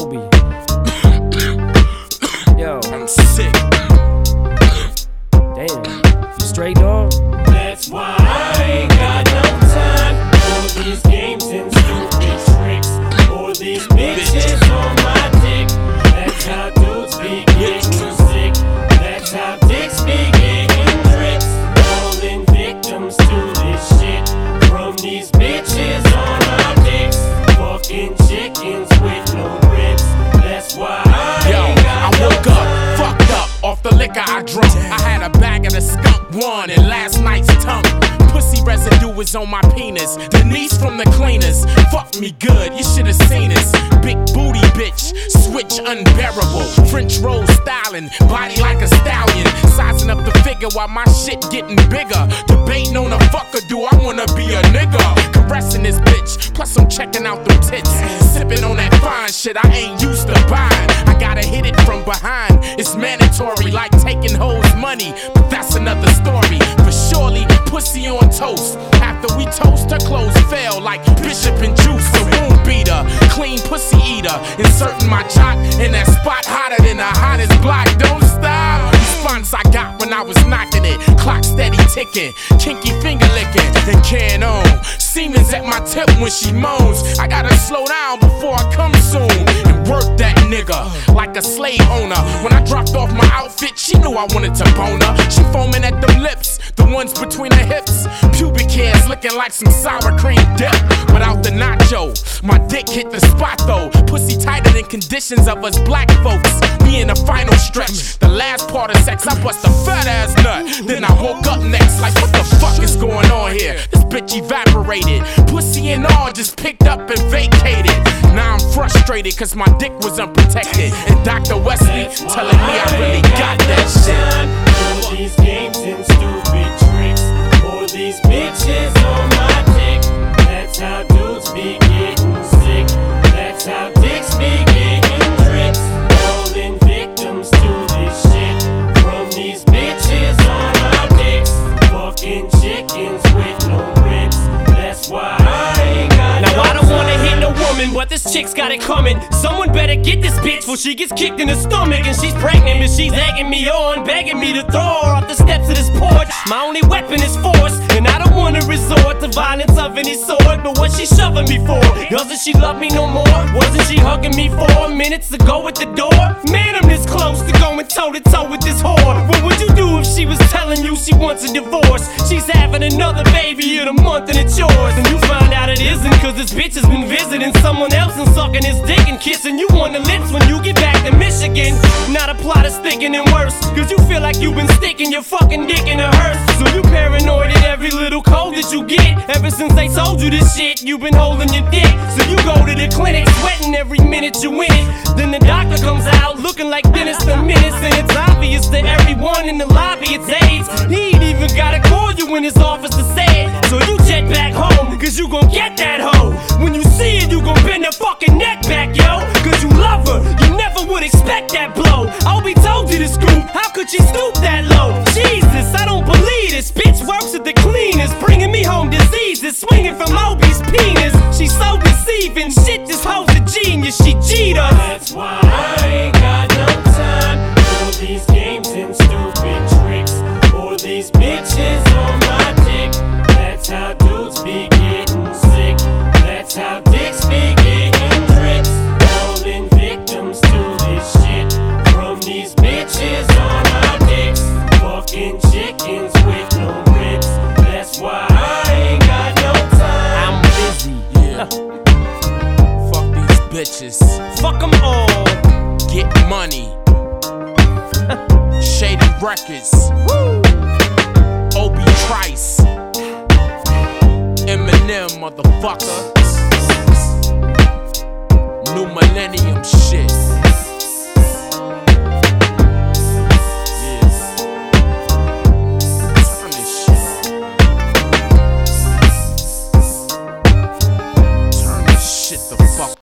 Obi. Yo, I'm sick. Damn, you straight, dog? That's why I ain't got no time for these games and stupid tricks, or these bitches on my dick. That's how dudes be getting sick. That's how dicks be getting tricks. Falling victims to this shit from these bitches on our dicks. Fucking chickens with no ribs. That's why I woke up, fucked up off the liquor I drunk. I had a bag of the skunk one and last night's tongue. Pussy residue was on my penis. Denise from the cleaners, fuck me good, you should've seen us. Big booty bitch, switch unbearable. French roll styling, body like a stallion. Sizing up the figure while my shit getting bigger. Debating on a fucker, do I wanna be a nigga? Caressing this bitch, plus I'm checking out them tits. Sipping on that fine shit I ain't used to buying. I gotta hit it from behind, it's mandatory, like taking hoes money, but that's another story. But surely, pussy on toast. After we toast, her clothes fell like Bishop and Juice. The womb beater, clean pussy eater. Inserting my jock in that spot hotter than the hottest block. Don't stop. Response I got when I was knocking it. Clock steady ticking, kinky finger licking, and can on. Semen's at my tip when she moans. I gotta slow down before I come soon and work that nigga like a slave owner. When I dropped off my outfit, she knew I wanted to bone her. She foaming at them lips, the ones between her hips. Pubic hairs looking like some sour cream dip without the nacho. My dick hit the spot though. Pussy tighter than conditions of us black folks. Me in the final stretch, the last part of sex, I bust a fat ass nut. Then I woke up next like, what the fuck is going on here? This bitch evaporated. Pussy and all just picked up and vacated. Now I'm frustrated cause my dick was unprotected. And Dr. Wesley telling me I really got that shit. For these games and stupid tricks, or these bitches on my dick. That's how dudes be getting sick. That's how dicks be getting tricks. Falling victims to this shit from these bitches on our dicks. Fucking chickens with no ribs. That's why I ain't got Now I don't wanna hit no woman, but this chick's got it coming. Someone better get this bitch before she gets kicked in the stomach. And she's pregnant and she's egging me on, begging me to throw her off the steps of this porch. My only weapon is force, and I don't wanna resort to violence of any sort. But what she shoving me for? Doesn't she love me no more? Wasn't she hugging me 4 minutes ago at the door? Man, I'm this close to going toe to toe with this whore. What would you do if she was telling you she wants a divorce? She's having another baby in a month and it's yours. And you find out it isn't cause this bitch has been visiting someone else and sucking his dick and kissing you on the lips when you get back to Michigan. Now the plot is thinking and worse, cause you feel like you've been sticking your fucking dick in a hearse. So you paranoid at every little cold that you get. Ever since they told you this shit, you've been holding your dick. So you go to the clinic, sweating every minute you in it. Then the doctor comes out looking like Dennis the Menace. And it's obvious to everyone in the lobby it's AIDS. He ain't even gotta call you when his officer said. So you jet back home, cause you gon' get that hoe. When you see it, you gon' bend her fucking neck back, yo. Cause you love her, you never would expect that blow. Obi told you to scoop, how could she stoop that low? Jesus, I don't believe this bitch works at the cleaners, bringing me home diseases, swinging from Obi's penis. She's so deceiving, shit, this hoe's a genius, she cheat us. That's why I ain't got no time for these games and stupid tricks, or these bitches on my dick. That's how dudes be getting sick. That's how dicks be getting tricks. Falling victims to this shit from these bitches on our dicks. Fucking chickens with no ribs. That's why I ain't got no time. I'm busy. Yeah. Fuck these bitches. Fuck them all. Get money. Shady Records. Woo. Obi Trice. Eminem, motherfucker. New millennium shit.